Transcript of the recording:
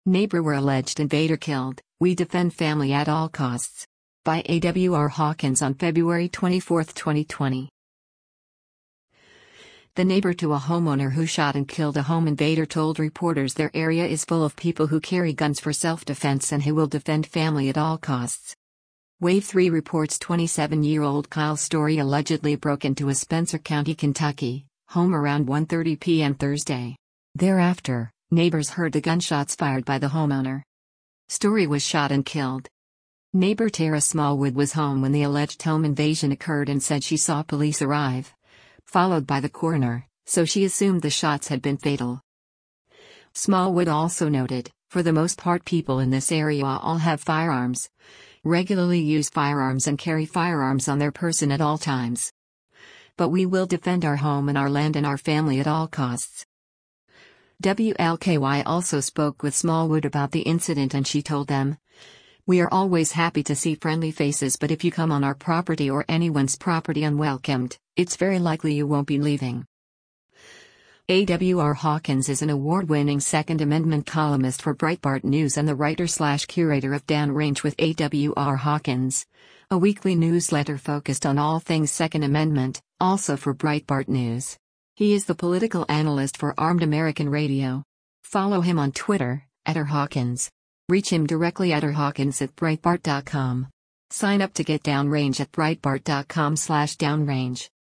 Neighbor were alleged invader killed, we defend family at all costs. By A.W.R. Hawkins on February 24, 2020. The neighbor to a homeowner who shot and killed a home invader told reporters their area is full of people who carry guns for self-defense and who will defend family at all costs. Wave 3 reports 27-year-old Kyle Story allegedly broke into a Spencer County, Kentucky, home around 1:30 p.m. Thursday. Thereafter, neighbors heard the gunshots fired by the homeowner. Story was shot and killed. Neighbor Tara Smallwood was home when the alleged home invasion occurred and said she saw police arrive, followed by the coroner, so she assumed the shots had been fatal. Smallwood also noted, for the most part people in this area all have firearms, regularly use firearms and carry firearms on their person at all times. But we will defend our home and our land and our family at all costs. WLKY also spoke with Smallwood about the incident and she told them, "We are always happy to see friendly faces, but if you come on our property or anyone's property unwelcomed, it's very likely you won't be leaving." A.W.R. Hawkins is an award-winning Second Amendment columnist for Breitbart News and the writer/curator of Downrange with A.W.R. Hawkins, a weekly newsletter focused on all things Second Amendment, also for Breitbart News. He is the political analyst for Armed American Radio. Follow him on Twitter, @RHawkins. Reach him directly at rhawkins@breitbart.com. Sign up to get Downrange at breitbart.com/downrange.